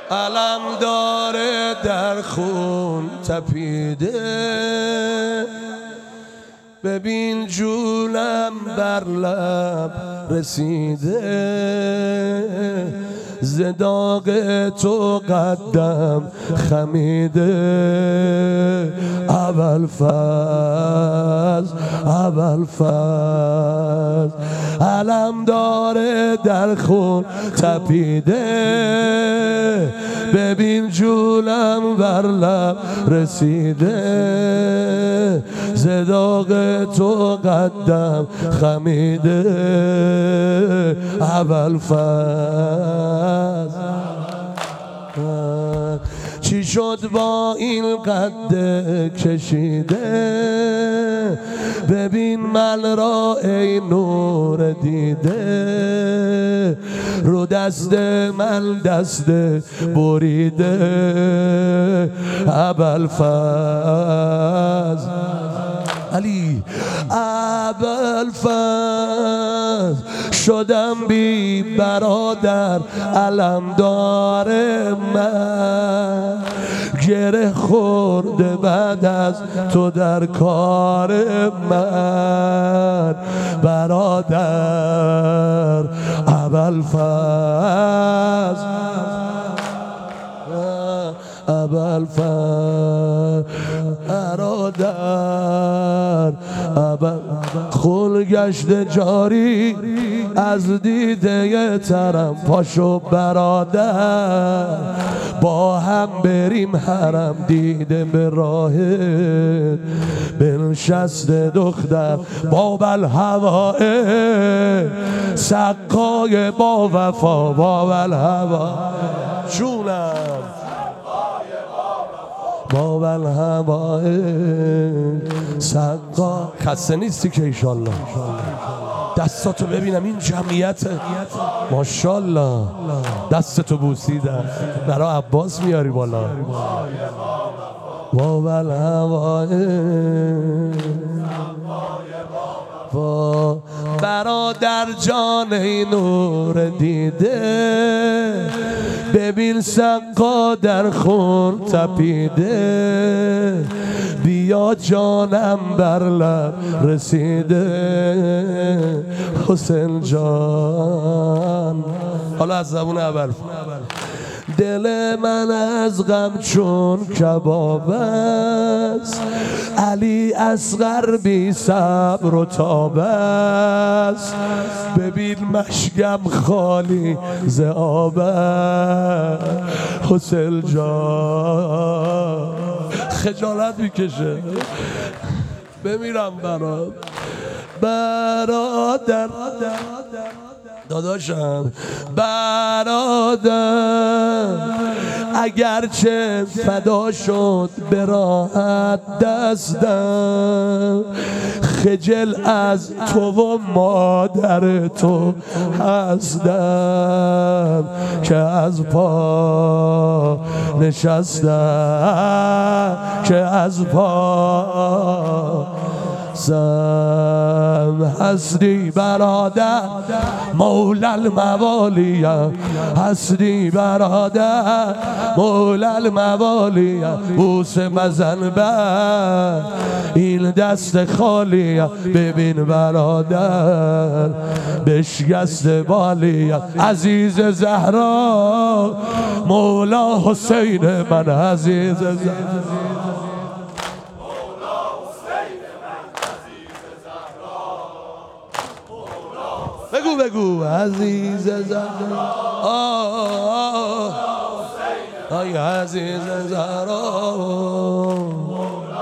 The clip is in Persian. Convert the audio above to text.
علم داره در خون تپیده، ببین جونم بر لب رسیده، ز داغ تو قدم خمیده. ابوالفضل علم داره در خون تپیده، ببین جونم بر لب رسیده، ز داغ تو قدم خمیده. ابوالفضل چی شد با این قد کشیده، ببین من را ای نور دیده، رو دست من دست بریده. ابوالفضل علی ابوالفضل شدم بی برادر علمدار من، گره خورده بعد از تو در کار من برادر. ابوالفضل برادر خون گشته جاری از دیده ترم، پاشو برادر با هم بریم حرم، دیده به راهت بنشست دختر باب الهواه، سقای با وفا باب الهواه جونم باب الهواه سقا. خسته نیستی که ایشالله دستاتو ببینم این جمعیت ماشالله دستتو بوسیدم برای عباس میاری بالا باب الهواه برادر جان نور دیده، ببین سقا در خون تپیده، بیا جانم بر لب رسیده. حسین جان حالا از زبون اول دل من از غم چون کباب است، علی اصغر بی صبر و تاب است، ببین مشکم خالی ز آب است. حسین جان خجالت میکشه بمیرم برادر داداشم برادر، اگرچه فدا شد به راحت دستم، خجل از تو و مادر تو هستم، که از پا نشستم که از پا هستی برادر مولا الموالی، هستی برادر مولا الموالی، بوس مزن بر این دست خالی، ببین برادر بشکست بالی، عزیز زهرا مولا حسین من، عزیز زهرا بگو عزیز زهرا آی عزیز زهرا